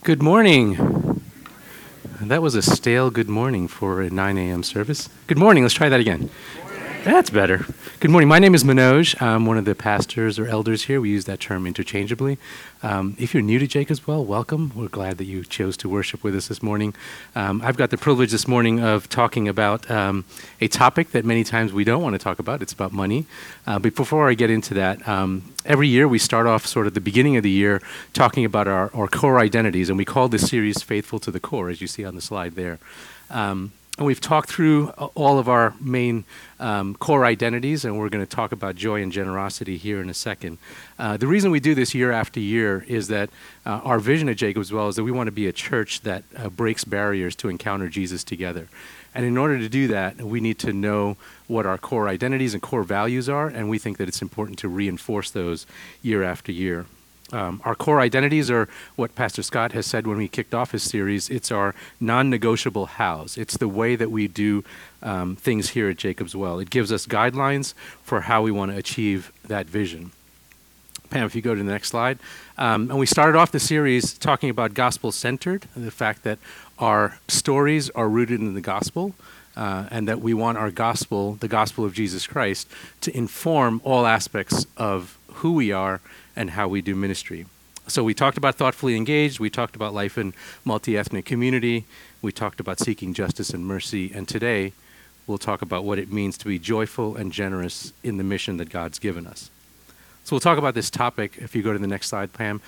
Good morning. That was a stale good morning for a 9 a.m. service. Good morning. Let's try that again. That's better. Good morning. My name is Manoj. I'm one of the pastors or elders here. We use that term interchangeably. If you're new to Jacobswell, welcome. We're glad that you chose to worship with us this morning. I've got the privilege this morning of talking about a topic that many times we don't want to talk about. It's about money. But before I get into that, every year we start off sort of the beginning of the year talking about our core identities, and we call this series Faithful to the Core, as you see on the slide there. And we've talked through all of our main core identities, and we're going to talk about joy and generosity here in a second. The reason we do this year after year is that our vision at Jacobswell is that we want to be a church that breaks barriers to encounter Jesus together. And in order to do that, we need to know what our core identities and core values are, and we think that it's important to reinforce those year after year. Our core identities are what Pastor Scott has said when we kicked off his series. It's our non-negotiable hows. It's the way that we do things here at Jacobswell. It gives us guidelines for how we want to achieve that vision. Pam, if you go to the next slide. And we started off the series talking about gospel-centered, the fact that our stories are rooted in the gospel, and that we want our gospel, the gospel of Jesus Christ, to inform all aspects of who we are and how we do ministry. So we talked about thoughtfully engaged, we talked about life in multi-ethnic community, we talked about seeking justice and mercy, and today we'll talk about what it means to be joyful and generous in the mission that God's given us. So we'll talk about this topic, if you go to the next slide, Pam,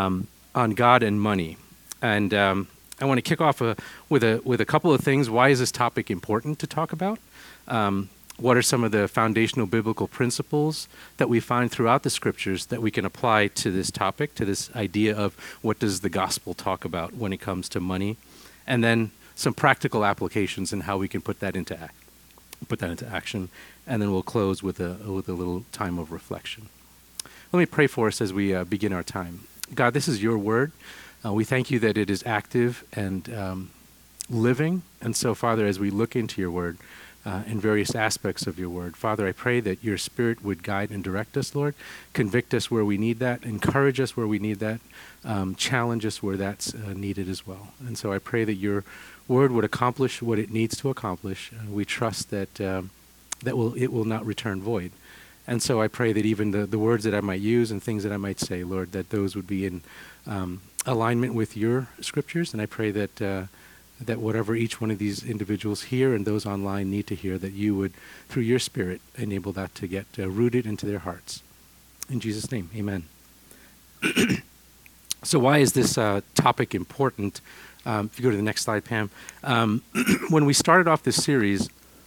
on God and money. And I want to kick off with a couple of things. Why is this topic important to talk about? What are some of the foundational biblical principles that we find throughout the scriptures that we can apply to this topic, to this idea of what does the gospel talk about when it comes to money? And then some practical applications and how we can put that into action. And then we'll close with a little time of reflection. Let me pray for us as we begin our time. God, this is your word. We thank you that it is active and living. And so, Father, as we look into your word, in various aspects of your word. Father, I pray that your Spirit would guide and direct us, Lord. Convict us where we need that. Encourage us where we need that. Challenge us where that's needed as well. And so I pray that your word would accomplish what it needs to accomplish. We trust that it will not return void. And so I pray that even the words that I might use and things that I might say, Lord, that those would be in alignment with your scriptures. And I pray that whatever each one of these individuals hear and those online need to hear, that you would, through your Spirit, enable that to get rooted into their hearts. In Jesus' name, amen. So why is this topic important? If you go to the next slide, Pam. When we started off this series,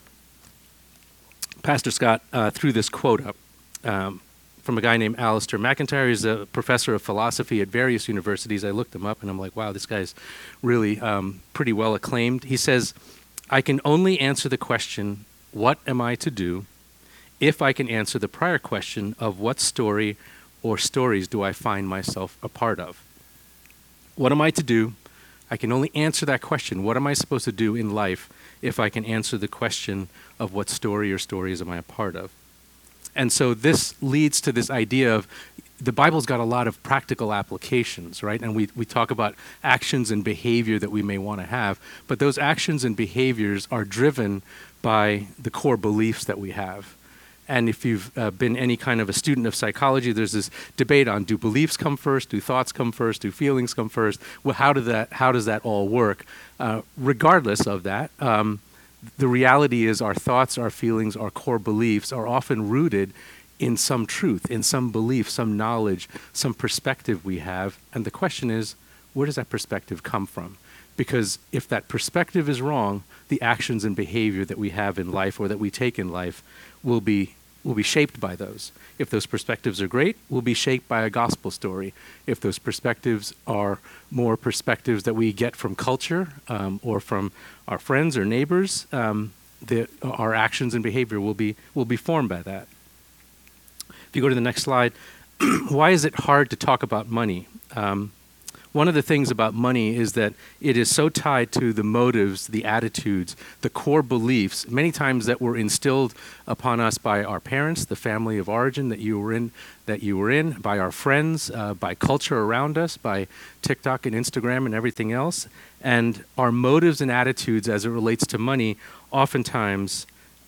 Pastor Scott threw this quote up from a guy named Alistair McIntyre. He's a professor of philosophy at various universities. I looked him up, and I'm like, wow, this guy's really pretty well acclaimed. He says, I can only answer the question, what am I to do, if I can answer the prior question of what story or stories do I find myself a part of. What am I to do? I can only answer that question, what am I supposed to do in life, if I can answer the question of what story or stories am I a part of. And so this leads to this idea of the Bible's got a lot of practical applications, right? And we talk about actions and behavior that we may want to have, but those actions and behaviors are driven by the core beliefs that we have. And if you've been any kind of a student of psychology, there's this debate on, do beliefs come first, do thoughts come first, do feelings come first? Well, how does that all work? Regardless of that, the reality is our thoughts, our feelings, our core beliefs are often rooted in some truth, in some belief, some knowledge, some perspective we have. And the question is, where does that perspective come from? Because if that perspective is wrong, the actions and behavior that we have in life or that we take in life will be shaped by those. If those perspectives are great, we'll be shaped by a gospel story. If those perspectives are more perspectives that we get from culture or from our friends or neighbors, our actions and behavior will be formed by that. If you go to the next slide, why is it hard to talk about money? One of the things about money is that it is so tied to the motives, the attitudes, the core beliefs, many times that were instilled upon us by our parents, the family of origin that you were in, by our friends, by culture around us, by TikTok and Instagram and everything else. And our motives and attitudes as it relates to money oftentimes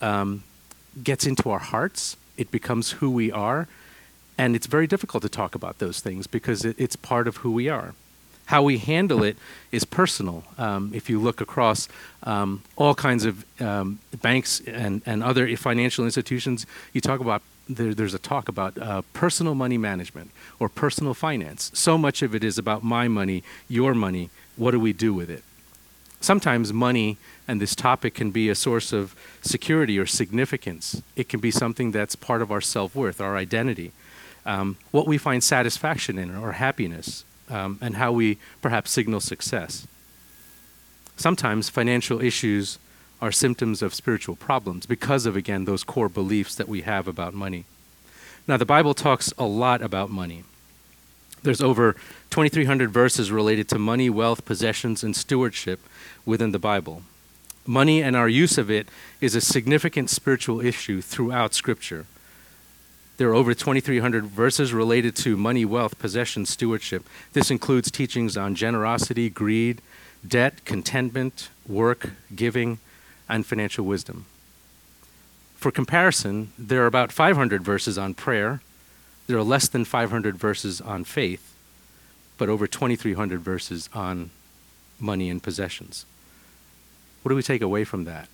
gets into our hearts. It becomes who we are. And it's very difficult to talk about those things because it's part of who we are. How we handle it is personal. If you look across all kinds of banks and other financial institutions, you talk about there's a talk about personal money management or personal finance. So much of it is about my money, your money. What do we do with it? Sometimes money and this topic can be a source of security or significance. It can be something that's part of our self-worth, our identity, what we find satisfaction in or happiness. And how we perhaps signal success. Sometimes financial issues are symptoms of spiritual problems because of, again, those core beliefs that we have about money. Now, the Bible talks a lot about money. There's over 2,300 verses related to money, wealth, possessions, and stewardship within the Bible. Money and our use of it is a significant spiritual issue throughout Scripture. There are over 2,300 verses related to money, wealth, possession, stewardship. This includes teachings on generosity, greed, debt, contentment, work, giving, and financial wisdom. For comparison, there are about 500 verses on prayer. There are less than 500 verses on faith, but over 2,300 verses on money and possessions. What do we take away from that?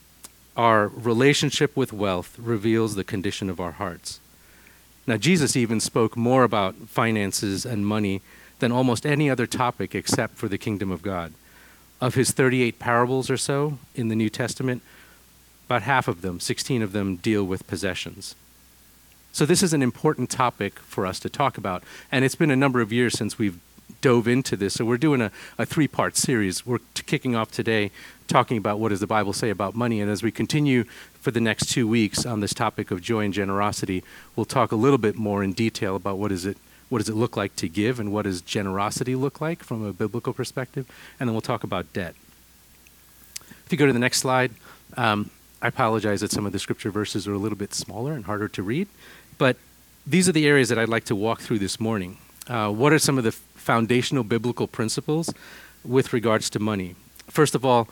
Our relationship with wealth reveals the condition of our hearts. Now, Jesus even spoke more about finances and money than almost any other topic except for the kingdom of God. Of his 38 parables or so in the New Testament, about half of them, 16 of them, deal with possessions. So this is an important topic for us to talk about. And it's been a number of years since we've dove into this. So we're doing a three-part series. We're kicking off today talking about what does the Bible say about money. And as we continue for the next 2 weeks on this topic of joy and generosity, we'll talk a little bit more in detail about what does it look like to give and what does generosity look like from a biblical perspective. And then we'll talk about debt. If you go to the next slide, I apologize that some of the scripture verses are a little bit smaller and harder to read. But these are the areas that I'd like to walk through this morning. What are some of the foundational biblical principles with regards to money? First of all,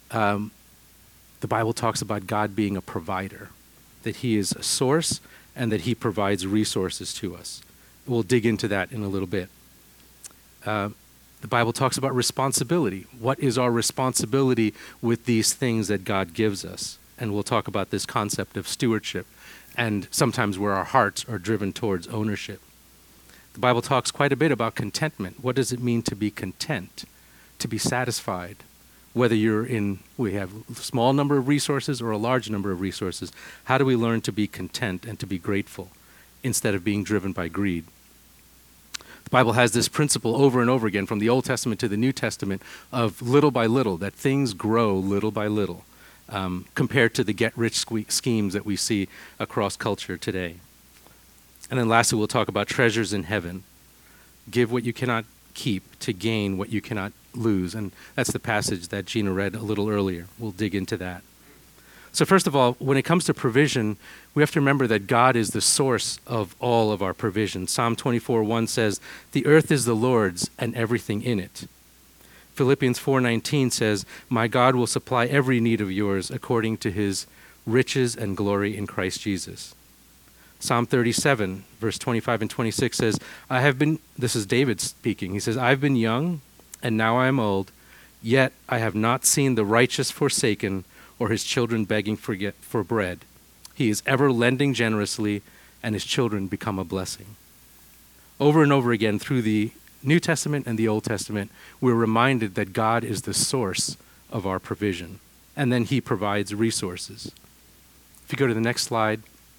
the Bible talks about God being a provider, that he is a source and that he provides resources to us. We'll dig into that in a little bit. The Bible talks about responsibility. What is our responsibility with these things that God gives us? And we'll talk about this concept of stewardship and sometimes where our hearts are driven towards ownership. The Bible talks quite a bit about contentment. What does it mean to be content, to be satisfied? Whether we have a small number of resources or a large number of resources, how do we learn to be content and to be grateful instead of being driven by greed? The Bible has this principle over and over again from the Old Testament to the New Testament of little by little, that things grow little by little compared to the get-rich schemes that we see across culture today. And then lastly, we'll talk about treasures in heaven. Give what you cannot keep to gain what you cannot lose. And that's the passage that Gina read a little earlier. We'll dig into that. So first of all, when it comes to provision, we have to remember that God is the source of all of our provision. Psalm 24:1 says, "The earth is the Lord's and everything in it." Philippians 4:19 says, "My God will supply every need of yours according to his riches and glory in Christ Jesus." Psalm 37, verse 25 and 26 says, this is David speaking, he says, "I've been young, and now I am old, yet I have not seen the righteous forsaken or his children begging for bread. He is ever lending generously, and his children become a blessing." Over and over again through the New Testament and the Old Testament, we're reminded that God is the source of our provision, and then he provides resources. If you go to the next slide,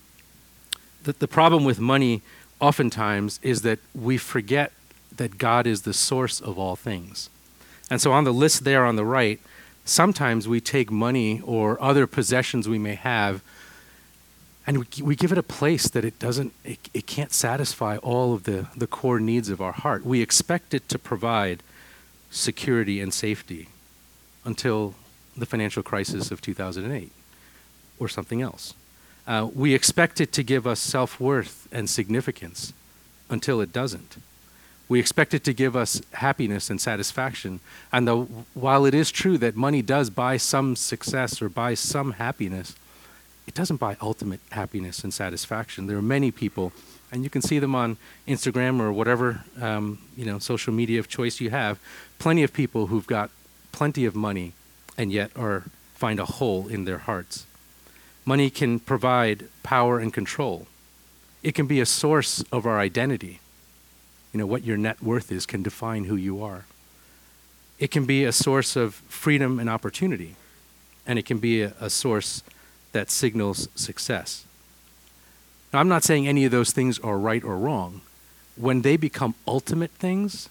the problem with money oftentimes is that we forget that God is the source of all things. And so on the list there on the right, sometimes we take money or other possessions we may have And we give it a place that it can't satisfy all of the core needs of our heart. We expect it to provide security and safety until the financial crisis of 2008 or something else. We expect it to give us self-worth and significance until it doesn't. We expect it to give us happiness and satisfaction. And while it is true that money does buy some success or buy some happiness, it doesn't buy ultimate happiness and satisfaction. There are many people, and you can see them on Instagram or whatever social media of choice you have, plenty of people who've got plenty of money and yet find a hole in their hearts. Money can provide power and control. It can be a source of our identity. What your net worth is can define who you are. It can be a source of freedom and opportunity, and it can be a source that signals success. Now, I'm not saying any of those things are right or wrong. When they become ultimate things,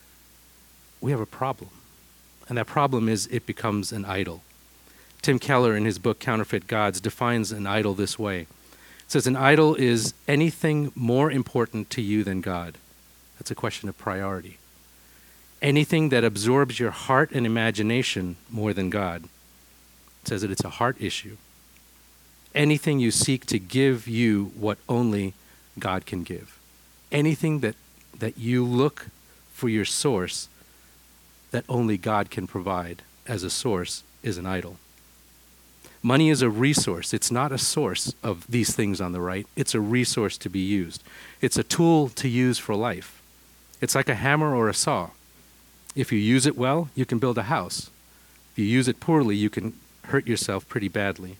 we have a problem. And that problem is it becomes an idol. Tim Keller, in his book Counterfeit Gods, defines an idol this way. It says, an idol is anything more important to you than God. That's a question of priority. Anything that absorbs your heart and imagination more than God. It says that it's a heart issue. Anything you seek to give you what only God can give. Anything that you look for your source that only God can provide as a source is an idol. Money is a resource. It's not a source of these things on the right. It's a resource to be used. It's a tool to use for life. It's like a hammer or a saw. If you use it well, you can build a house. If you use it poorly, you can hurt yourself pretty badly.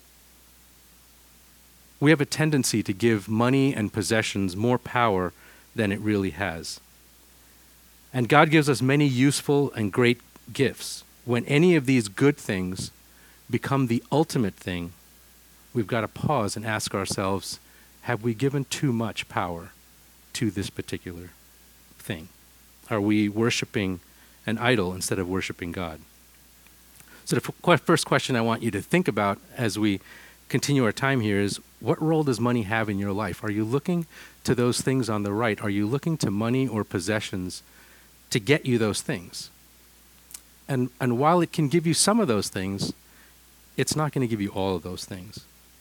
We have a tendency to give money and possessions more power than it really has. And God gives us many useful and great gifts. When any of these good things become the ultimate thing, we've got to pause and ask ourselves, have we given too much power to this particular thing? Are we worshiping an idol instead of worshiping God? So the first question I want you to think about as we continue our time here is, what role does money have in your life? Are you looking to those things on the right? Are you looking to money or possessions to get you those things? And while it can give you some of those things, it's not going to give you all of those things.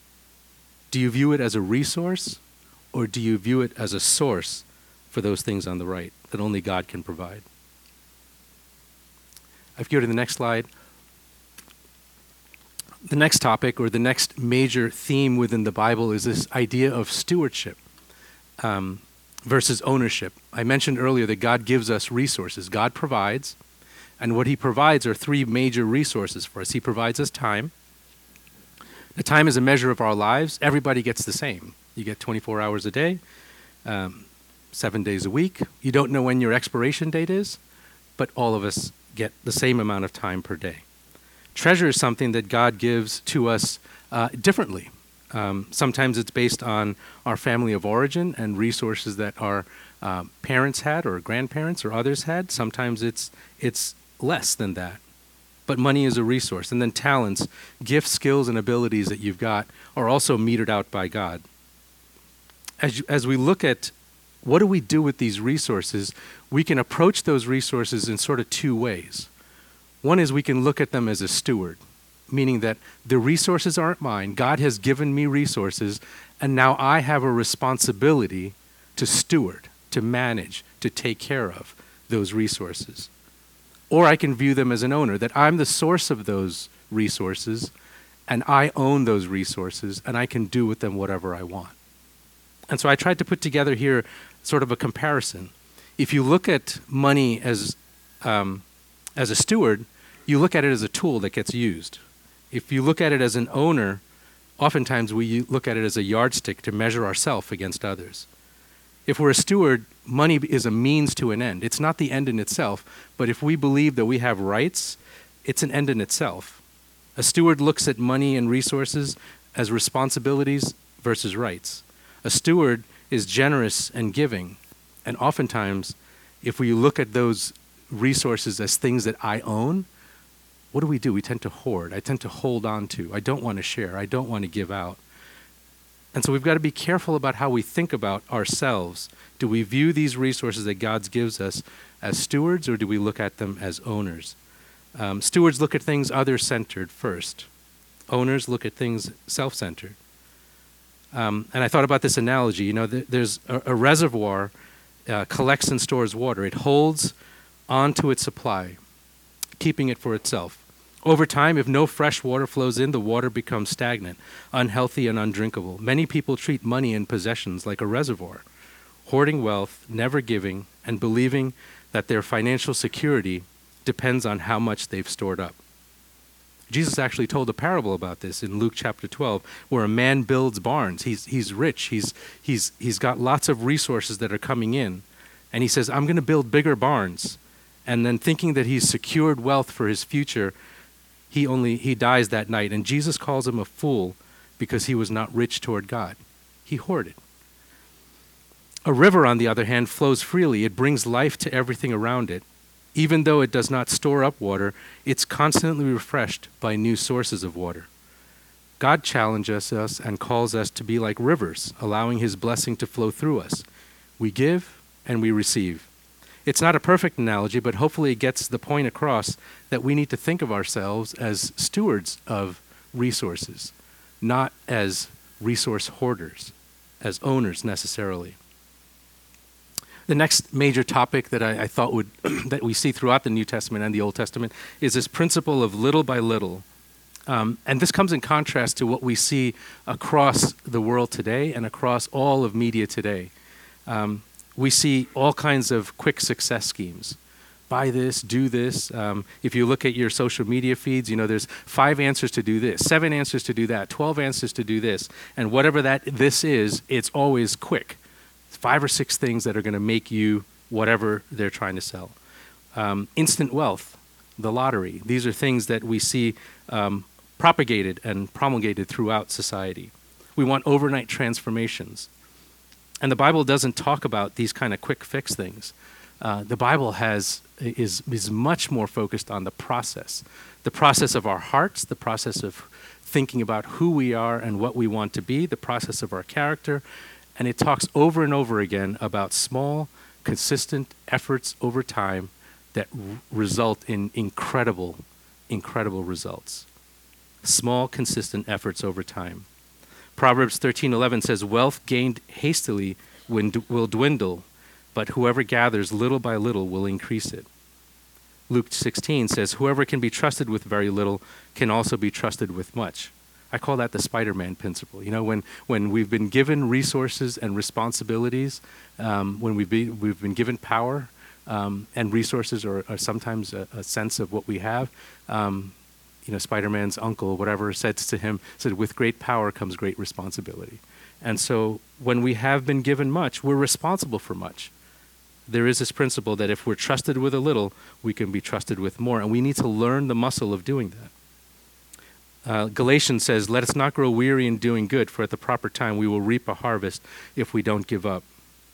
Do you view it as a resource, or do you view it as a source for those things on the right that only God can provide? If you go to the next slide, the next topic or the next major theme within the Bible is this idea of stewardship versus ownership. I mentioned earlier that God gives us resources. God provides, and what he provides are three major resources for us. He provides us time. The time is a measure of our lives. Everybody gets the same. You get 24 hours a day, 7 days a week. You don't know when your expiration date is, but all of us get the same amount of time per day. Treasure is something that God gives to us differently. Sometimes it's based on our family of origin and resources that our parents had or grandparents or others had. Sometimes it's less than that. But money is a resource. And then talents, gifts, skills, and abilities that you've got are also metered out by God. As we look at what do we do with these resources, we can approach those resources in sort of two ways. One is we can look at them as a steward, meaning that the resources aren't mine. God has given me resources, and now I have a responsibility to steward, to manage, to take care of those resources. Or I can view them as an owner, that I'm the source of those resources, and I own those resources, and I can do with them whatever I want. And so I tried to put together here sort of a comparison. If you look at money as a steward, you look at it as a tool that gets used. If you look at it as an owner, oftentimes we look at it as a yardstick to measure ourselves against others. If we're a steward, money is a means to an end. It's not the end in itself, but if we believe that we have rights, it's an end in itself. A steward looks at money and resources as responsibilities versus rights. A steward is generous and giving, and oftentimes, if we look at those resources as things that I own, what do? We tend to hoard. I tend to hold on to. I don't want to share. I don't want to give out. And so we've got to be careful about how we think about ourselves. Do we view these resources that God gives us as stewards, or do we look at them as owners? Stewards look at things other-centered first. Owners look at things self-centered. And I thought about this analogy. You know, there's a reservoir collects and stores water. It holds onto its supply, keeping it for itself. Over time, if no fresh water flows in, the water becomes stagnant, unhealthy, and undrinkable. Many people treat money and possessions like a reservoir, hoarding wealth, never giving, and believing that their financial security depends on how much they've stored up. Jesus actually told a parable about this in Luke chapter 12, where a man builds barns. He's rich. He's got lots of resources that are coming in. And he says, I'm going to build bigger barns. And then thinking that he's secured wealth for his future, he dies that night. And Jesus calls him a fool because he was not rich toward God. He hoarded. A river, on the other hand, flows freely. It brings life to everything around it. Even though it does not store up water, it's constantly refreshed by new sources of water. God challenges us and calls us to be like rivers, allowing his blessing to flow through us. We give and we receive. It's not a perfect analogy, but hopefully it gets the point across that we need to think of ourselves as stewards of resources, not as resource hoarders, as owners necessarily. The next major topic that I thought that we see throughout the New Testament and the Old Testament is this principle of little by little. And this comes in contrast to what we see across the world today and across all of media today. We see all kinds of quick success schemes. Buy this, do this. If you look at your social media feeds, you know, there's 5 answers to do this, 7 answers to do that, 12 answers to do this. And whatever this is, it's always quick. 5 or 6 things that are going to make you whatever they're trying to sell. Instant wealth, the lottery. These are things that we see propagated and promulgated throughout society. We want overnight transformations. And the Bible doesn't talk about these kind of quick fix things. The Bible is much more focused on the process of our hearts, the process of thinking about who we are and what we want to be, the process of our character. And it talks over and over again about small, consistent efforts over time that result in incredible results. Small, consistent efforts over time. Proverbs 13:11 says, wealth gained hastily will dwindle, but whoever gathers little by little will increase it. Luke 16 says, whoever can be trusted with very little can also be trusted with much. I call that the Spider-Man principle. You know, when we've been given resources and responsibilities, when we've been given power and resources, or sometimes a sense of what we have, you know, Spider-Man's uncle, whatever, said to him, with great power comes great responsibility. And so when we have been given much, we're responsible for much. There is this principle that if we're trusted with a little, we can be trusted with more. And we need to learn the muscle of doing that. Galatians says, let us not grow weary in doing good, for at the proper time we will reap a harvest if we don't give up.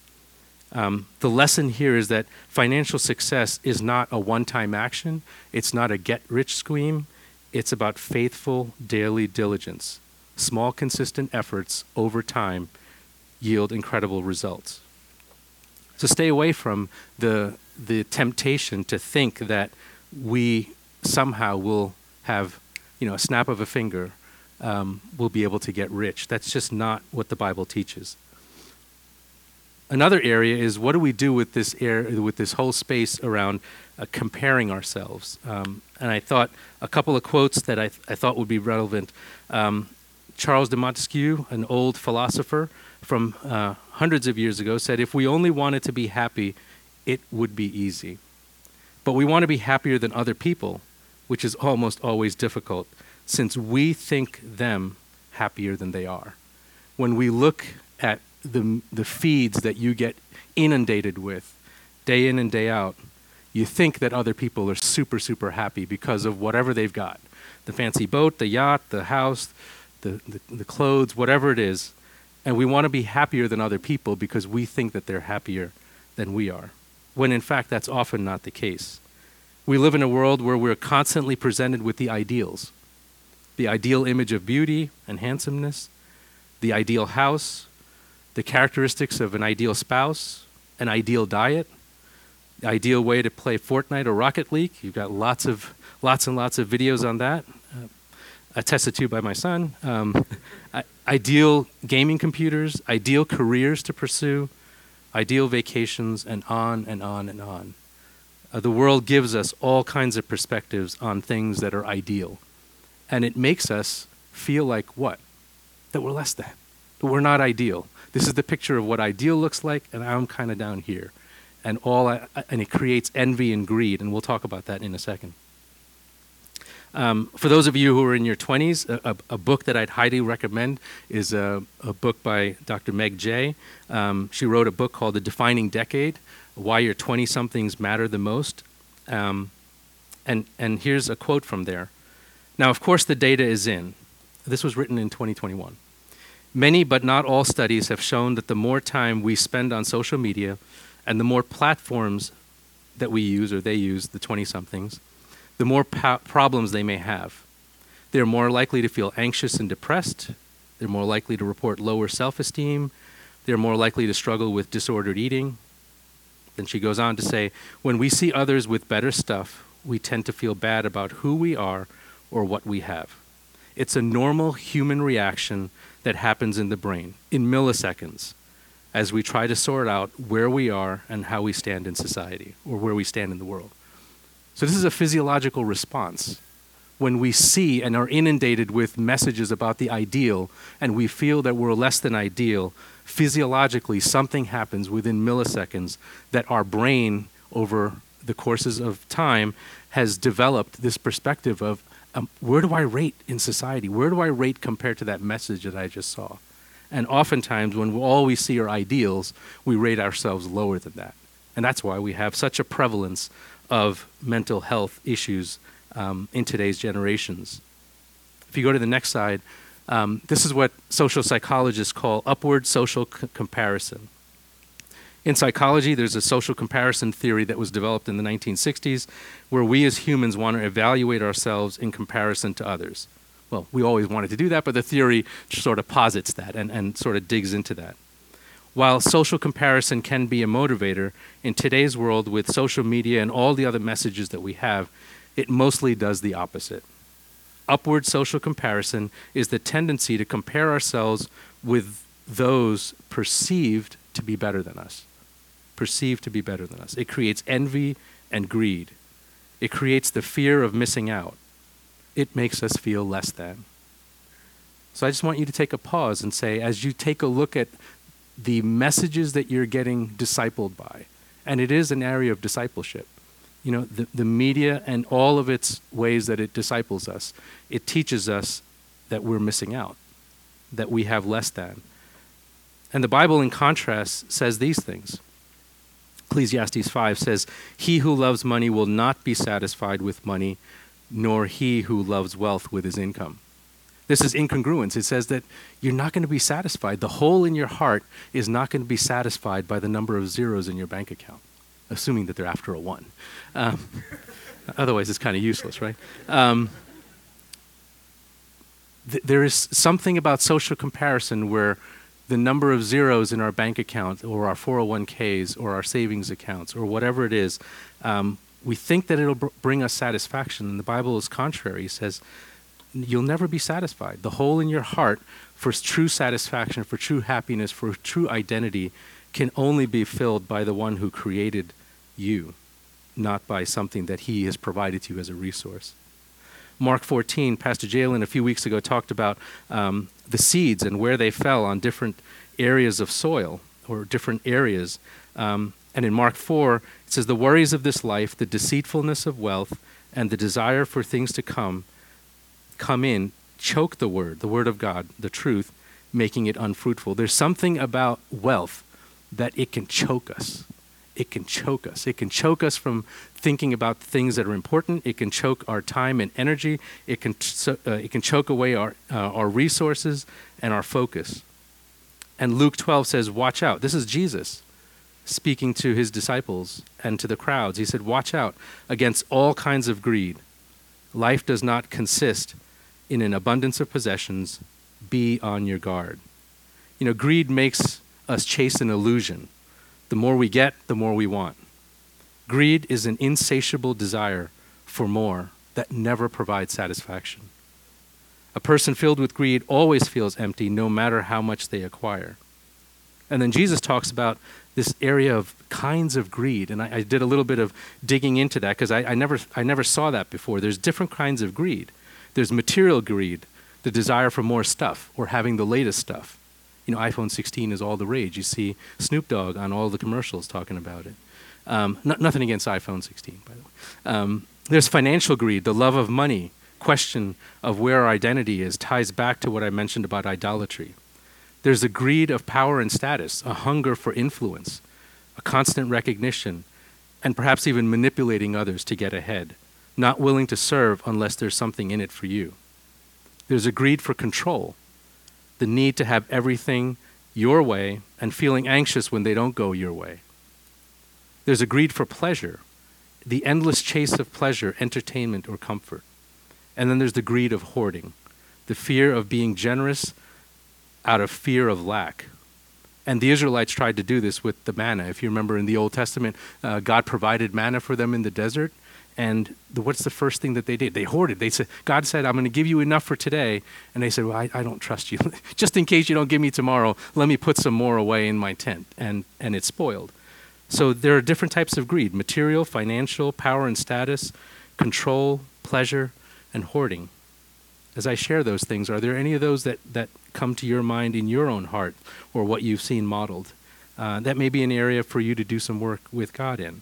The lesson here is that financial success is not a one-time action. It's not a get-rich scheme. It's about faithful daily diligence. Small, consistent efforts over time yield incredible results. So stay away from the temptation to think that we somehow will have, you know, a snap of a finger, will be able to get rich. That's just not what the Bible teaches. Another area is, what do we do with this whole space around comparing ourselves? And I thought a couple of quotes that I thought would be relevant. Charles de Montesquieu, an old philosopher from hundreds of years ago, said, if we only wanted to be happy, it would be easy. But we want to be happier than other people, which is almost always difficult, since we think them happier than they are. When we look at the feeds that you get inundated with day in and day out, you think that other people are super, super happy because of whatever they've got. The fancy boat, the yacht, the house, the clothes, whatever it is. And we want to be happier than other people because we think that they're happier than we are, when in fact that's often not the case. We live in a world where we're constantly presented with the ideals, the ideal image of beauty and handsomeness, the ideal house, the characteristics of an ideal spouse, an ideal diet, the ideal way to play Fortnite or Rocket League. You've got lots and lots of videos on that, attested to by my son. Ideal gaming computers, ideal careers to pursue, ideal vacations, and on and on and on. The world gives us all kinds of perspectives on things that are ideal. And it makes us feel like what? That we're less than, that we're not ideal. This is the picture of what ideal looks like, and I'm kind of down here. And it creates envy and greed, and we'll talk about that in a second. For those of you who are in your 20s, a book that I'd highly recommend is a book by Dr. Meg Jay. She wrote a book called The Defining Decade, Why Your 20-Somethings Matter the Most. And here's a quote from there. Now, of course, the data is in. This was written in 2021. Many, but not all studies have shown that the more time we spend on social media and the more platforms that we use, or they use, the 20-somethings, the more problems they may have. They're more likely to feel anxious and depressed. They're more likely to report lower self-esteem. They're more likely to struggle with disordered eating. Then she goes on to say, when we see others with better stuff, we tend to feel bad about who we are or what we have. It's a normal human reaction that happens in the brain in milliseconds as we try to sort out where we are and how we stand in society or where we stand in the world. So this is a physiological response. When we see and are inundated with messages about the ideal and we feel that we're less than ideal, physiologically something happens within milliseconds that our brain, over the courses of time, has developed this perspective of where do I rate in society? Where do I rate compared to that message that I just saw? And oftentimes when all we see are ideals, we rate ourselves lower than that. And that's why we have such a prevalence of mental health issues in today's generations. If you go to the next slide, this is what social psychologists call upward social comparison. In psychology, there's a social comparison theory that was developed in the 1960s where we as humans want to evaluate ourselves in comparison to others. Well, we always wanted to do that, but the theory sort of posits that and sort of digs into that. While social comparison can be a motivator, in today's world with social media and all the other messages that we have, it mostly does the opposite. Upward social comparison is the tendency to compare ourselves with those perceived to be better than us. Perceived to be better than us. It creates envy and greed. It creates the fear of missing out. It makes us feel less than. So I just want you to take a pause and say, as you take a look at the messages that you're getting discipled by, and it is an area of discipleship. You know, the media and all of its ways that it disciples us, it teaches us that we're missing out, that we have less than. And the Bible, in contrast, says these things. Ecclesiastes 5 says, he who loves money will not be satisfied with money, nor he who loves wealth with his income. This is incongruence. It says that you're not going to be satisfied. The hole in your heart is not going to be satisfied by the number of zeros in your bank account, assuming that they're after a 1. Otherwise, it's kind of useless, right? There is something about social comparison where the number of zeros in our bank account or our 401ks or our savings accounts or whatever it is, we think that it'll bring us satisfaction. And the Bible is contrary. It says, you'll never be satisfied. The hole in your heart for true satisfaction, for true happiness, for true identity can only be filled by the one who created you, not by something that he has provided to you as a resource. Mark 14, Pastor Jalen a few weeks ago talked about the seeds and where they fell on different areas of soil or different areas. And in Mark 4, it says, the worries of this life, the deceitfulness of wealth, and the desire for things to come in, choke the word of God, the truth, making it unfruitful. There's something about wealth that it can choke us. It can choke us. It can choke us from thinking about things that are important. It can choke our time and energy. It can choke away our resources and our focus. And Luke 12 says, watch out. This is Jesus speaking to his disciples and to the crowds. He said, watch out against all kinds of greed. Life does not consist in an abundance of possessions. Be on your guard. Greed makes us chase an illusion. The more we get, the more we want. Greed is an insatiable desire for more that never provides satisfaction. A person filled with greed always feels empty no matter how much they acquire. And then Jesus talks about this area of kinds of greed, and I did a little bit of digging into that because I never saw that before. There's different kinds of greed. There's material greed, the desire for more stuff or having the latest stuff. iPhone 16 is all the rage. You see Snoop Dogg on all the commercials talking about it. Nothing against iPhone 16, by the way. There's financial greed, the love of money, question of where our identity is, ties back to what I mentioned about idolatry. There's a greed of power and status, a hunger for influence, a constant recognition, and perhaps even manipulating others to get ahead, not willing to serve unless there's something in it for you. There's a greed for control, the need to have everything your way and feeling anxious when they don't go your way. There's a greed for pleasure, the endless chase of pleasure, entertainment, or comfort. And then there's the greed of hoarding, the fear of being generous out of fear of lack. And the Israelites tried to do this with the manna. If you remember in the Old Testament, God provided manna for them in the desert. And what's the first thing that they did? They hoarded. God said, I'm going to give you enough for today. And they said, well, I don't trust you. Just in case you don't give me tomorrow, let me put some more away in my tent. And it's spoiled. So there are different types of greed: material, financial, power and status, control, pleasure, and hoarding. As I share those things, are there any of those that come to your mind in your own heart or what you've seen modeled? That may be an area for you to do some work with God in.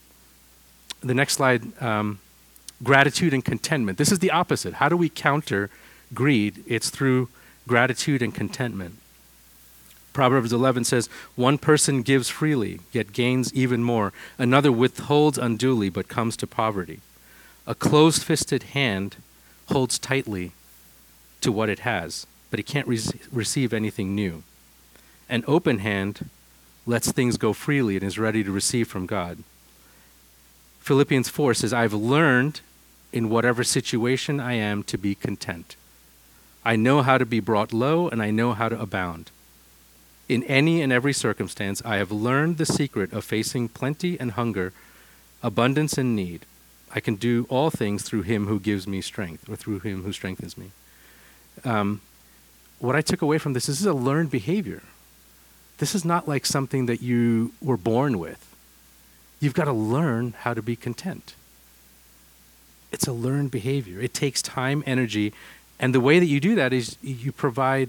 The next slide, gratitude and contentment. This is the opposite. How do we counter greed? It's through gratitude and contentment. Proverbs 11 says, one person gives freely, yet gains even more. Another withholds unduly, but comes to poverty. A closed-fisted hand holds tightly to what it has, but it can't receive anything new. An open hand lets things go freely and is ready to receive from God. Philippians 4 says, I've learned in whatever situation I am to be content. I know how to be brought low, and I know how to abound. In any and every circumstance, I have learned the secret of facing plenty and hunger, abundance and need. I can do all things through him who gives me strength, or through him who strengthens me. What I took away from this is a learned behavior. This is not like something that you were born with. You've got to learn how to be content. It's a learned behavior. It takes time, energy, and the way that you do that is you provide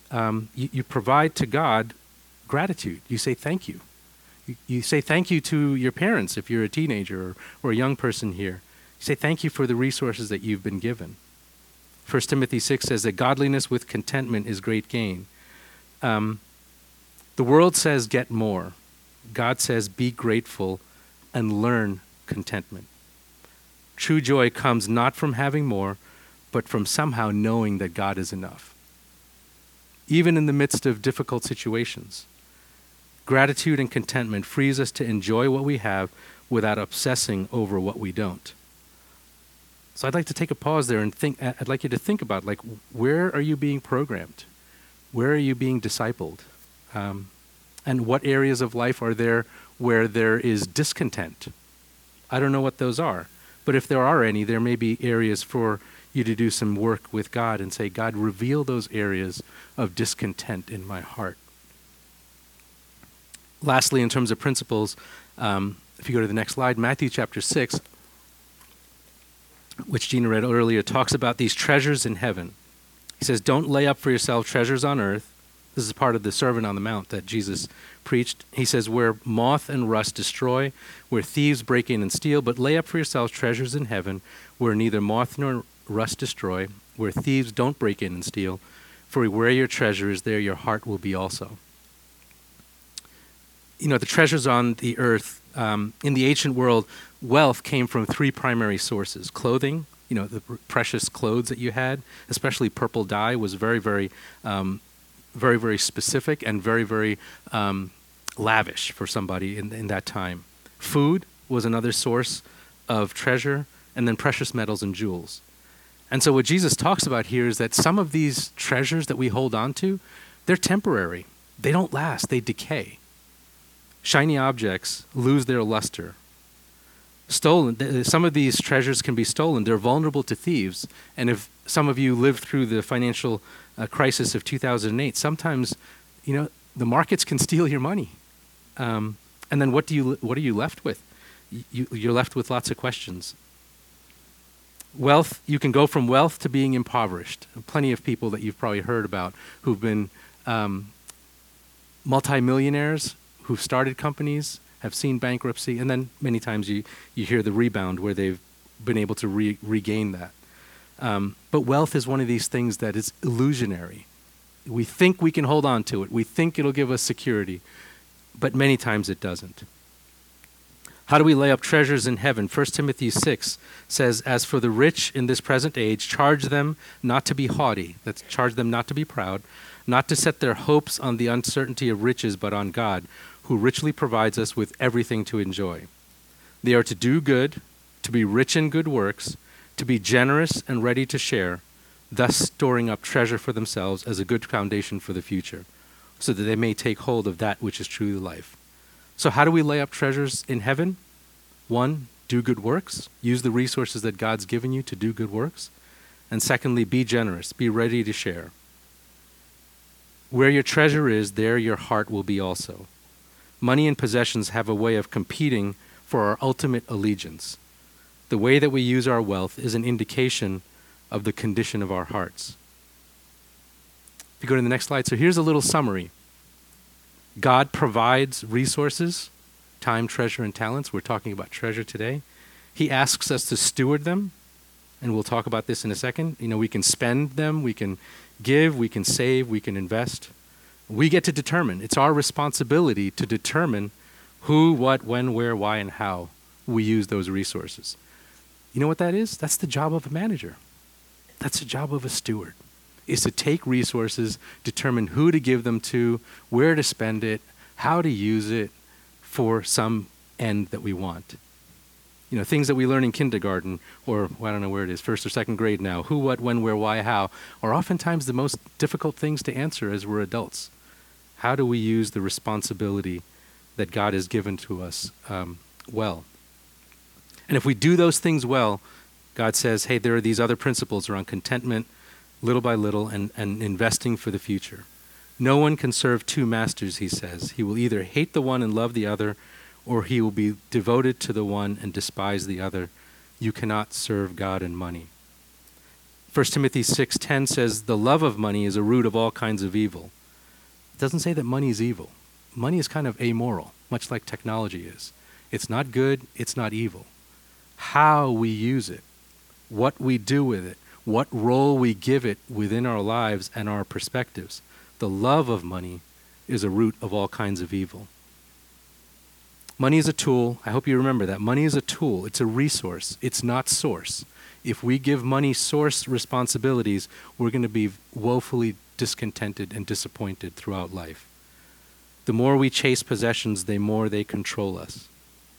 to God gratitude. You say thank you. You say thank you to your parents if you're a teenager or a young person here. You say thank you for the resources that you've been given. 1 Timothy 6 says that godliness with contentment is great gain. The world says get more. God says be grateful and learn contentment. True joy comes not from having more, but from somehow knowing that God is enough. Even in the midst of difficult situations, gratitude and contentment frees us to enjoy what we have without obsessing over what we don't. So I'd like to take a pause there and think. I'd like you to think about, where are you being programmed? Where are you being discipled? And what areas of life are there where there is discontent? I don't know what those are, but if there are any, there may be areas for you to do some work with God and say, God, reveal those areas of discontent in my heart. Lastly, in terms of principles, if you go to the next slide, Matthew chapter 6, which Gina read earlier, talks about these treasures in heaven. He says, don't lay up for yourself treasures on earth. This is part of the Sermon on the Mount that Jesus preached. He says, where moth and rust destroy, where thieves break in and steal, but lay up for yourselves treasures in heaven, where neither moth nor rust destroy, where thieves don't break in and steal. For where your treasure is, there your heart will be also. The treasures on the earth, in the ancient world, wealth came from three primary sources. Clothing, the precious clothes that you had, especially purple dye, was very, very, very, very specific and very, very lavish for somebody in that time. Food was another source of treasure, and then precious metals and jewels. And so what Jesus talks about here is that some of these treasures that we hold on to, they're temporary. They don't last, they decay. Shiny objects lose their luster. Stolen, some of these treasures can be stolen. They're vulnerable to thieves. And if some of you lived through the financial crisis of 2008, sometimes, the markets can steal your money. And then what are you left with? You're left with lots of questions. Wealth, you can go from wealth to being impoverished. Plenty of people that you've probably heard about who've been multimillionaires, who've started companies, have seen bankruptcy, and then many times you hear the rebound where they've been able to regain that. But wealth is one of these things that is illusionary. We think we can hold on to it. We think it'll give us security, but many times it doesn't. How do we lay up treasures in heaven? 1 Timothy 6 says, as for the rich in this present age, charge them not to be haughty. That's charge them not to be proud, not to set their hopes on the uncertainty of riches, but on God, who richly provides us with everything to enjoy. They are to do good, to be rich in good works, to be generous and ready to share, thus storing up treasure for themselves as a good foundation for the future, so that they may take hold of that which is truly life. So how do we lay up treasures in heaven? 1, do good works. Use the resources that God's given you to do good works. And secondly, be generous. Be ready to share. Where your treasure is, there your heart will be also. Money and possessions have a way of competing for our ultimate allegiance. The way that we use our wealth is an indication of the condition of our hearts. If you go to the next slide, so here's a little summary. God provides resources, time, treasure, and talents. We're talking about treasure today. He asks us to steward them, and we'll talk about this in a second. We can spend them, we can give, we can save, we can invest. We get to determine. It's our responsibility to determine who, what, when, where, why, and how we use those resources. You know what that is? That's the job of a manager. That's the job of a steward, is to take resources, determine who to give them to, where to spend it, how to use it for some end that we want. Things that we learn in kindergarten, or I don't know where it is, first or second grade now, who, what, when, where, why, how, are oftentimes the most difficult things to answer as we're adults. How do we use the responsibility that God has given to us well? And if we do those things well, God says, hey, there are these other principles around contentment, little by little, and investing for the future. No one can serve two masters, he says. He will either hate the one and love the other, or he will be devoted to the one and despise the other. You cannot serve God and money. 1 Timothy 6:10 says, the love of money is a root of all kinds of evil. It doesn't say that money is evil. Money is kind of amoral, much like technology is. It's not good, it's not evil. How we use it, what we do with it, what role we give it within our lives and our perspectives. The love of money is a root of all kinds of evil. Money is a tool. I hope you remember that. Money is a tool. It's a resource. It's not source. If we give money source responsibilities, we're going to be woefully discontented and disappointed throughout life. The more we chase possessions, the more they control us.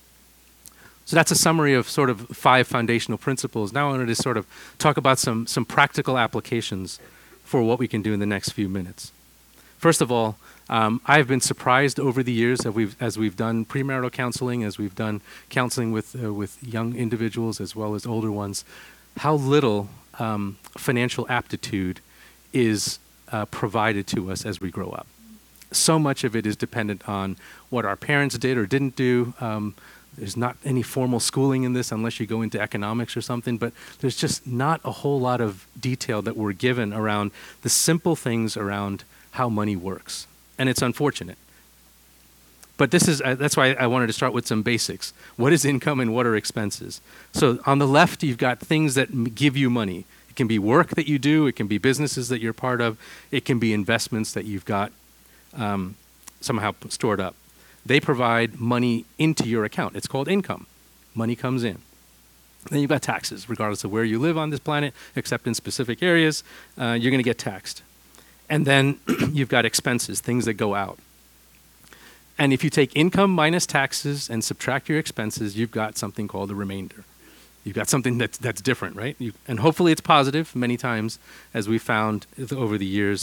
So that's a summary of sort of 5 foundational principles. Now I wanted to sort of talk about some practical applications for what we can do in the next few minutes. First of all, I've been surprised over the years as we've done premarital counseling, as we've done counseling with young individuals as well as older ones, how little financial aptitude is provided to us as we grow up. So much of it is dependent on what our parents did or didn't do. There's not any formal schooling in this unless you go into economics or something, but there's just not a whole lot of detail that we're given around the simple things around how money works. And it's unfortunate. But that's why I wanted to start with some basics. What is income and what are expenses? So on the left, you've got things that give you money. It can be work that you do. It can be businesses that you're part of. It can be investments that you've got somehow stored up. They provide money into your account. It's called income. Money comes in. Then you've got taxes, regardless of where you live on this planet, except in specific areas, you're going to get taxed. And then you've got expenses, things that go out. And if you take income minus taxes and subtract your expenses, you've got something called a remainder. You've got something that's different, right? And hopefully it's positive. Many times, as we found over the years,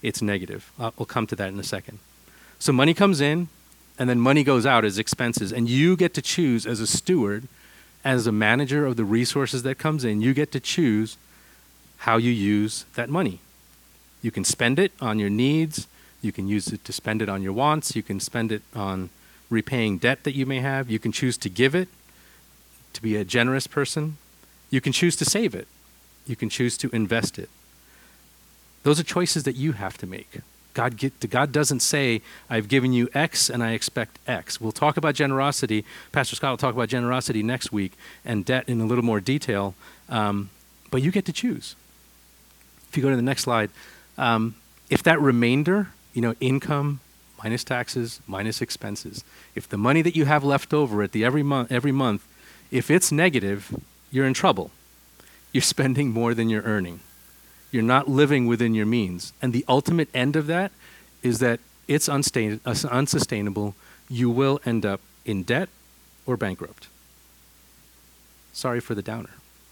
it's negative. We'll come to that in a second. So money comes in, and then money goes out as expenses, and you get to choose as a steward, as a manager of the resources that comes in, you get to choose how you use that money. You can spend it on your needs, you can use it to spend it on your wants, you can spend it on repaying debt that you may have, you can choose to give it, to be a generous person, you can choose to save it, you can choose to invest it. Those are choices that you have to make. God doesn't say, I've given you X and I expect X. We'll talk about generosity. Pastor Scott will talk about generosity next week and debt in a little more detail. But you get to choose. If you go to the next slide, if that remainder, income minus taxes minus expenses, if the money that you have left over at the every month, if it's negative, you're in trouble. You're spending more than you're earning. You're not living within your means. And the ultimate end of that is that it's unsustainable. You will end up in debt or bankrupt. Sorry for the downer.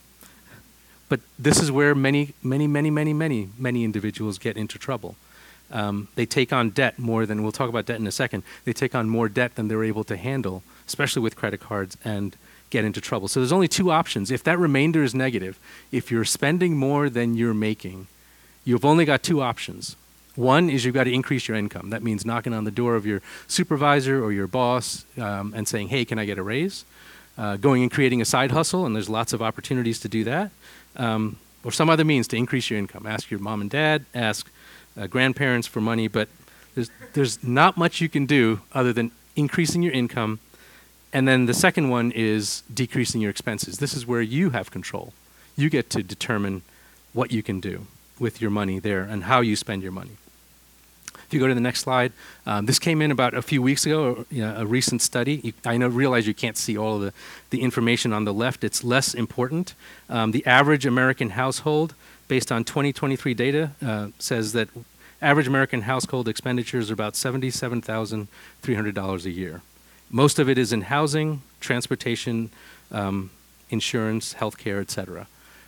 But this is where many individuals get into trouble. They take on debt more than, we'll talk about debt in a second, they take on more debt than they're able to handle, especially with credit cards, and get into trouble. So there's only two options. If that remainder is negative, if you're spending more than you're making, you've only got two options. One is you've got to increase your income. That means knocking on the door of your supervisor or your boss and saying, hey, can I get a raise? Going and creating a side hustle, and there's lots of opportunities to do that. Or some other means to increase your income. Ask your mom and dad, ask grandparents for money, but there's not much you can do other than increasing your income. And then the second one is decreasing your expenses. This is where you have control. You get to determine what you can do with your money there and how you spend your money. If you go to the next slide, this came in about a few weeks ago, a recent study. Realize you can't see all of the information on the left. It's less important. The average American household, based on 2023 data, says that average American household expenditures are about $77,300 a year. Most of it is in housing, transportation, insurance, healthcare, etc.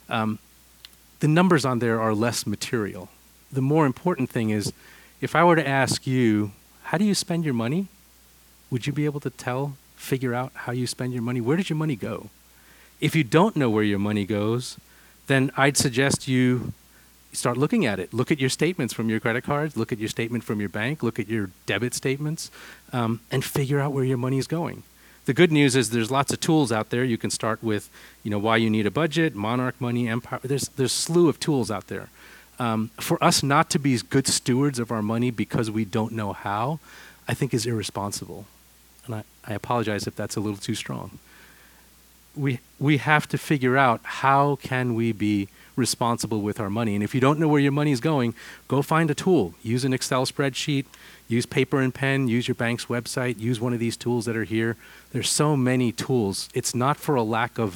The numbers on there are less material. The more important thing is, if I were to ask you, how do you spend your money? Would you be able to figure out how you spend your money? Where does your money go? If you don't know where your money goes, then I'd suggest you start looking at it. Look at your statements from your credit cards, look at your statement from your bank, look at your debit statements, and figure out where your money is going. The good news is there's lots of tools out there. You can start with, why you need a budget, Monarch Money, Empower. There's a slew of tools out there. For us not to be good stewards of our money because we don't know how, I think is irresponsible. And I apologize if that's a little too strong. We have to figure out how can we be responsible with our money. And if you don't know where your money is going, go find a tool. Use an Excel spreadsheet, use paper and pen, use your bank's website, use one of these tools that are here. There's so many tools. It's not for a lack of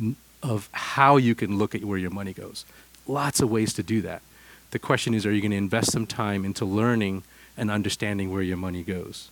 how you can look at where your money goes. Lots of ways to do that. The question is, are you going to invest some time into learning and understanding where your money goes?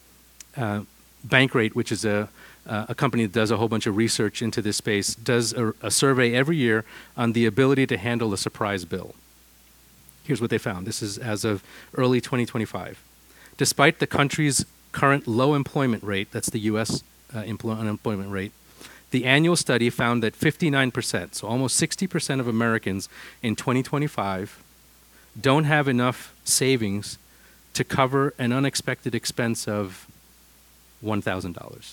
Bankrate, which is a company that does a whole bunch of research into this space, does a survey every year on the ability to handle a surprise bill. Here's what they found. This is as of early 2025. Despite the country's current low employment rate, that's the U.S. Unemployment rate, the annual study found that 59%, so almost 60% of Americans in 2025, don't have enough savings to cover an unexpected expense of $1,000.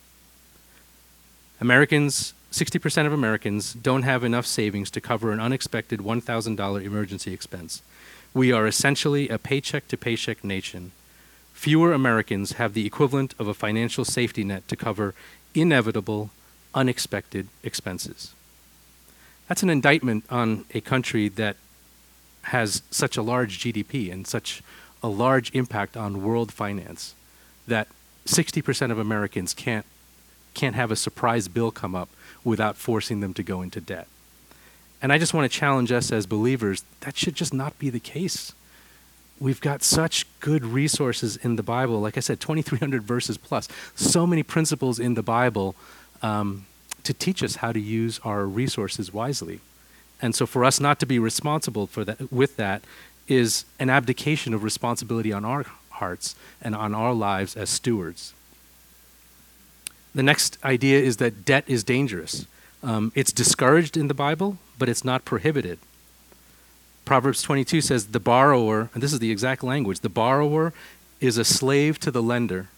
60% of Americans don't have enough savings to cover an unexpected $1,000 emergency expense. We are essentially a paycheck-to-paycheck nation. Fewer Americans have the equivalent of a financial safety net to cover inevitable, unexpected expenses. That's an indictment on a country that has such a large GDP and such a large impact on world finance that 60% of Americans can't have a surprise bill come up without forcing them to go into debt. And I just want to challenge us as believers, that should just not be the case. We've got such good resources in the Bible. Like I said, 2,300 verses plus. So many principles in the Bible to teach us how to use our resources wisely. And so for us not to be responsible with that is an abdication of responsibility on our hearts and on our lives as stewards. The next idea is that debt is dangerous. It's discouraged in the Bible, but it's not prohibited. Proverbs 22 says the borrower, and this is the exact language, the borrower is a slave to the lender.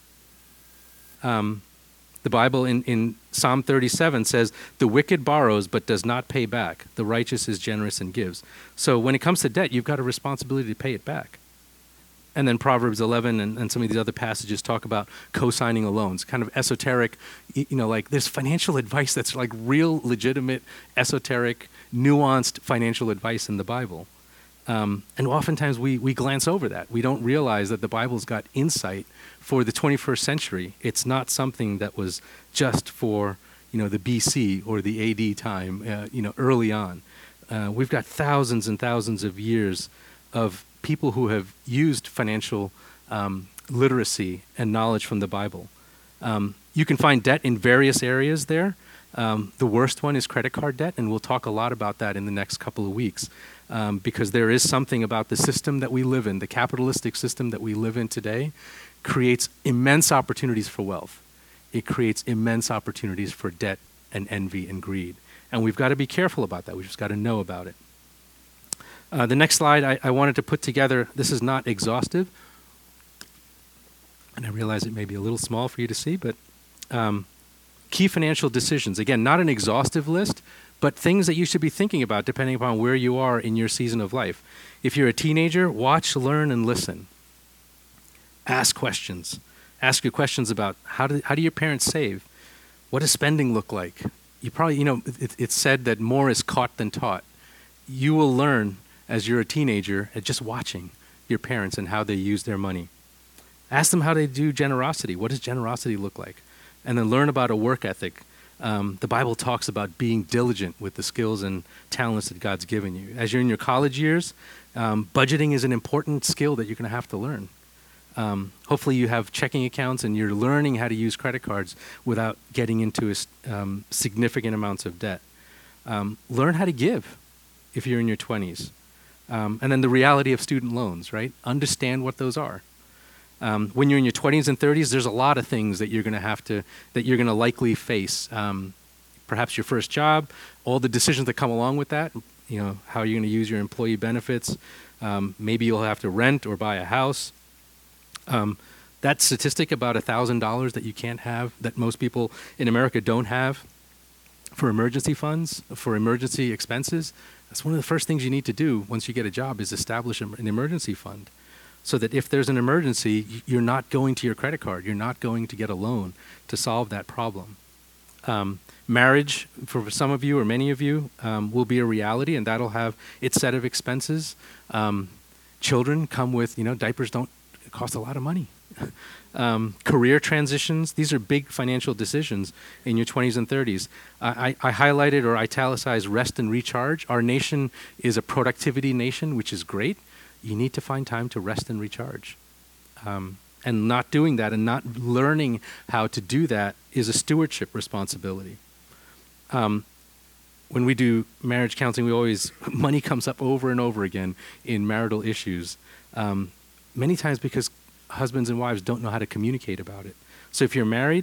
The Bible in Psalm 37 says, the wicked borrows but does not pay back. The righteous is generous and gives. So when it comes to debt, you've got a responsibility to pay it back. And then Proverbs 11 and some of these other passages talk about co-signing a loan. It's kind of esoteric, like there's financial advice that's like real, legitimate, esoteric, nuanced financial advice in the Bible. And oftentimes we glance over that. We don't realize that the Bible's got insight for the 21st century. It's not something that was just for, the BC or the AD time, early on. We've got thousands and thousands of years of people who have used financial literacy and knowledge from the Bible. You can find debt in various areas there. The worst one is credit card debt, and we'll talk a lot about that in the next couple of weeks. Because there is something about the system that we live in, the capitalistic system that we live in today, creates immense opportunities for wealth. It creates immense opportunities for debt and envy and greed. And we've got to be careful about that. We've just got to know about it. The next slide I wanted to put together, this is not exhaustive. And I realize it may be a little small for you to see, but key financial decisions. Again, not an exhaustive list, but things that you should be thinking about depending upon where you are in your season of life. If you're a teenager, watch, learn, and listen. Ask questions. Ask your questions about how do your parents save? What does spending look like? You probably, it's said that more is caught than taught. You will learn as you're a teenager at just watching your parents and how they use their money. Ask them how they do generosity. What does generosity look like? And then learn about a work ethic. The Bible talks about being diligent with the skills and talents that God's given you. As you're in your college years, budgeting is an important skill that you're going to have to learn. Hopefully you have checking accounts and you're learning how to use credit cards without getting into significant amounts of debt. Learn how to give if you're in your 20s. And then the reality of student loans, right? Understand what those are. When you're in your 20s and 30s, there's a lot of things that you're going to likely face. Perhaps your first job, all the decisions that come along with that, how you're going to use your employee benefits. Maybe you'll have to rent or buy a house. That statistic about $1,000 that you can't have, that most people in America don't have for emergency funds, for emergency expenses, that's one of the first things you need to do once you get a job is establish an emergency fund. So that if there's an emergency, you're not going to your credit card. You're not going to get a loan to solve that problem. Marriage, for some of you or many of you, will be a reality, and that'll have its set of expenses. Children come with, diapers don't cost a lot of money. Career transitions, these are big financial decisions in your 20s and 30s. I highlighted or italicized rest and recharge. Our nation is a productivity nation, which is great. You need to find time to rest and recharge. And not doing that and not learning how to do that is a stewardship responsibility. When we do marriage counseling, money comes up over and over again in marital issues. Many times because husbands and wives don't know how to communicate about it. So if you're married,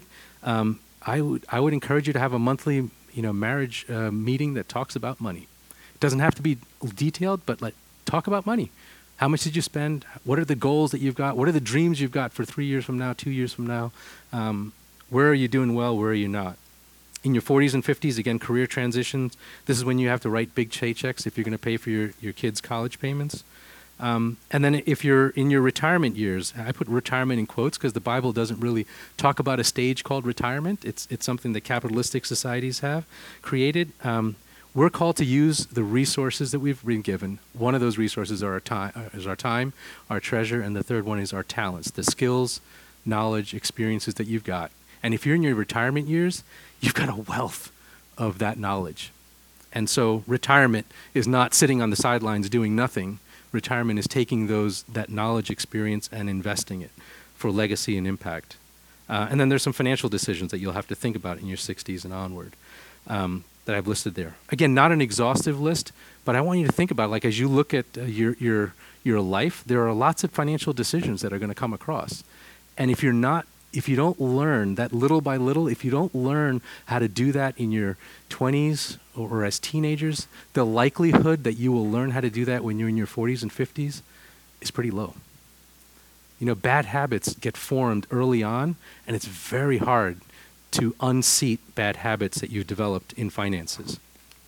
I would encourage you to have a monthly, marriage meeting that talks about money. It doesn't have to be detailed, but talk about money. How much did you spend? What are the goals that you've got? What are the dreams you've got for 3 years from now, 2 years from now? Where are you doing well? Where are you not? In your 40s and 50s, again, career transitions. This is when you have to write big paychecks if you're going to pay for your kids' college payments. And then if you're in your retirement years, I put retirement in quotes because the Bible doesn't really talk about a stage called retirement. It's something that capitalistic societies have created. We're called to use the resources that we've been given. One of those resources is our time, our treasure, and the third one is our talents, the skills, knowledge, experiences that you've got. And if you're in your retirement years, you've got a wealth of that knowledge. And so retirement is not sitting on the sidelines doing nothing. Retirement is taking that knowledge, experience, and investing it for legacy and impact. And then there's some financial decisions that you'll have to think about in your 60s and onward that I've listed there. Again, not an exhaustive list, But I want you to think about, like, as you look at your life, there are lots of financial decisions that are going to come across. And if you don't learn that little by little, if you don't learn how to do that in your 20s or as teenagers, the likelihood that you will learn how to do that when you're in your 40s and 50s is pretty low. You know, bad habits get formed early on, and it's very hard to unseat bad habits that you've developed in finances.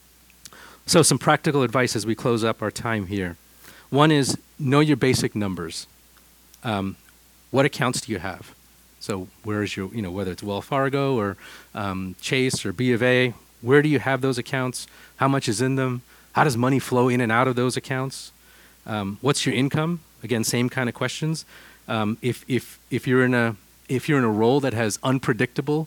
So some practical advice as we close up our time here. One is know your basic numbers. What accounts do you have? So where is your, whether it's Wells Fargo or Chase or B of A, where do you have those accounts? How much is in them? How does money flow in and out of those accounts? What's your income? Again, same kind of questions. If you're in a role that has unpredictable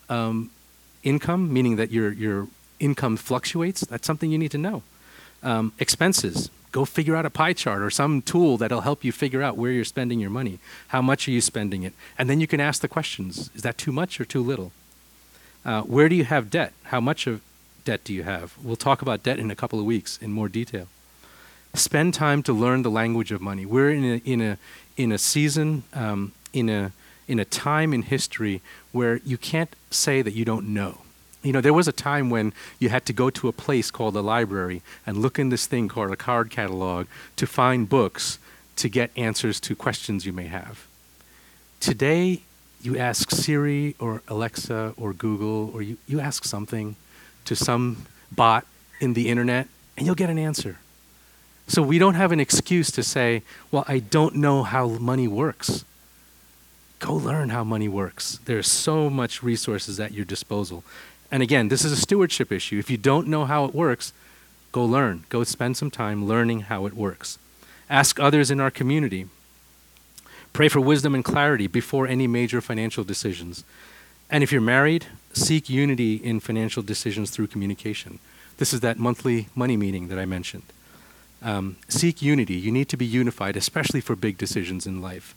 income, meaning that your income fluctuates, that's something you need to know. Expenses. Go figure out a pie chart or some tool that'll help you figure out where you're spending your money. How much are you spending it? And then you can ask the questions. Is that too much or too little? Where do you have debt? How much of debt do you have? We'll talk about debt in a couple of weeks in more detail. Spend time to learn the language of money. We're in a season, in a time in history where you can't say that you don't know. There was a time when you had to go to a place called a library and look in this thing called a card catalog to find books to get answers to questions you may have. Today, you ask Siri or Alexa or Google, or you ask something to some bot in the internet, and you'll get an answer. So we don't have an excuse to say, well, I don't know how money works. Go learn how money works. There's so much resources at your disposal. And again, this is a stewardship issue. If you don't know how it works, go learn. Go spend some time learning how it works. Ask others in our community. Pray for wisdom and clarity before any major financial decisions. And if you're married, seek unity in financial decisions through communication. This is that monthly money meeting that I mentioned. Seek unity. You need to be unified, especially for big decisions in life.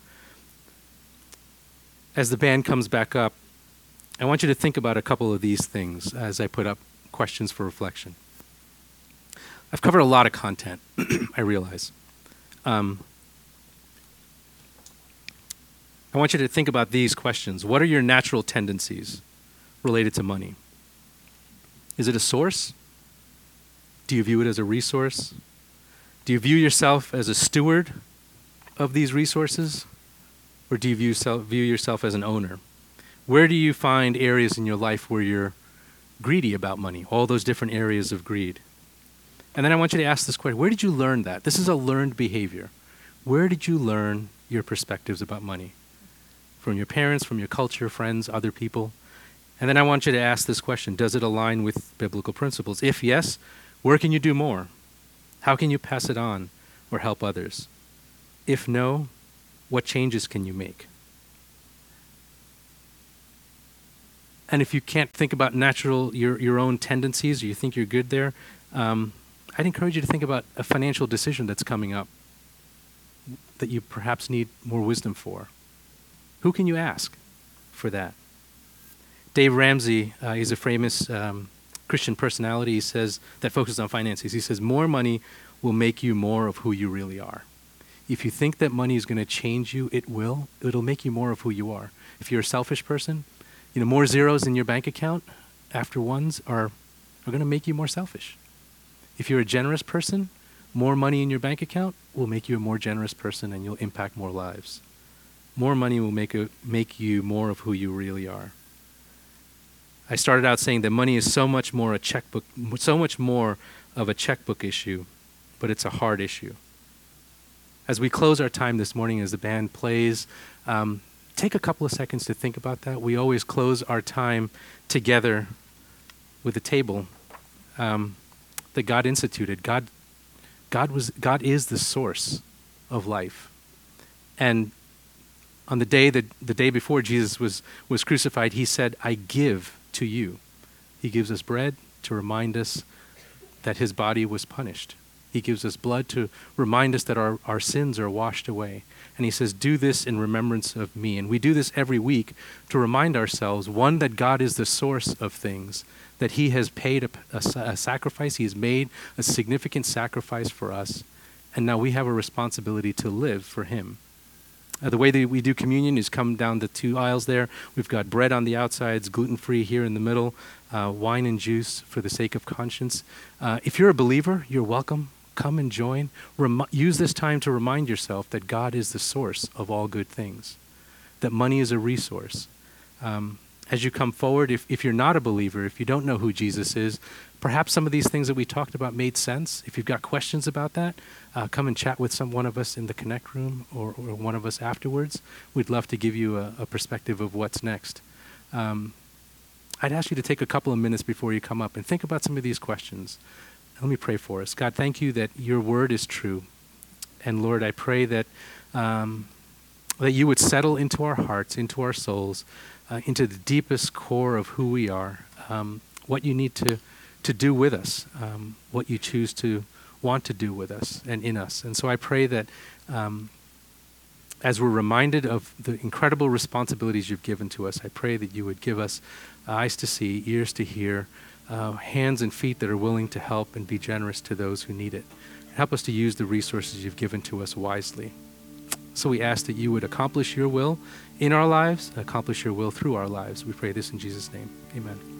As the band comes back up, I want you to think about a couple of these things as I put up questions for reflection. I've covered a lot of content, I realize. I want you to think about these questions. What are your natural tendencies related to money? Is it a source? Do you view it as a resource? Do you view yourself as a steward of these resources? Or do you view yourself as an owner? Where do you find areas in your life where you're greedy about money? All those different areas of greed. And then I want you to ask this question. Where did you learn that? This is a learned behavior. Where did you learn your perspectives about money? From your parents, from your culture, friends, other people? And then I want you to ask this question. Does it align with biblical principles? If yes, where can you do more? How can you pass it on or help others? If no, what changes can you make? And if you can't think about your own tendencies, or you think you're good there, I'd encourage you to think about a financial decision that's coming up that you perhaps need more wisdom for. Who can you ask for that? Dave Ramsey is a famous Christian personality. He says that focuses on finances. He says more money will make you more of who you really are. If you think that money is going to change you, it will. It'll make you more of who you are. If you're a selfish person, more zeros in your bank account after ones are going to make you more selfish. If you're a generous person, more money in your bank account will make you a more generous person, and you'll impact more lives. More money will make you more of who you really are. I started out saying that money is so much more of a checkbook issue, but it's a heart issue. As we close our time this morning, as the band plays, take a couple of seconds to think about that. We always close our time together with a table that God instituted. God is the source of life. And on the day before Jesus was crucified, he said, I give to you. He gives us bread to remind us that his body was punished. He gives us blood to remind us that our sins are washed away. And he says, do this in remembrance of me. And we do this every week to remind ourselves, one, that God is the source of things, that he has paid a sacrifice. He has made a significant sacrifice for us. And now we have a responsibility to live for him. The way that we do communion is come down the 2 aisles there. We've got bread on the outsides, gluten-free here in the middle, wine and juice for the sake of conscience. If you're a believer, you're welcome. Come and join. Use this time to remind yourself that God is the source of all good things, that money is a resource. As you come forward, if you're not a believer, if you don't know who Jesus is, perhaps some of these things that we talked about made sense. If you've got questions about that, come and chat with one of us in the Connect room or one of us afterwards. We'd love to give you a perspective of what's next. I'd ask you to take a couple of minutes before you come up and think about some of these questions. Let me pray for us. God, thank you that your word is true. And Lord, I pray that that you would settle into our hearts, into our souls, into the deepest core of who we are, what you need to do with us, what you choose to want to do with us and in us. And so I pray that as we're reminded of the incredible responsibilities you've given to us, I pray that you would give us eyes to see, ears to hear, hands and feet that are willing to help and be generous to those who need it. Help us to use the resources you've given to us wisely. So we ask that you would accomplish your will in our lives, accomplish your will through our lives. We pray this in Jesus' name. Amen.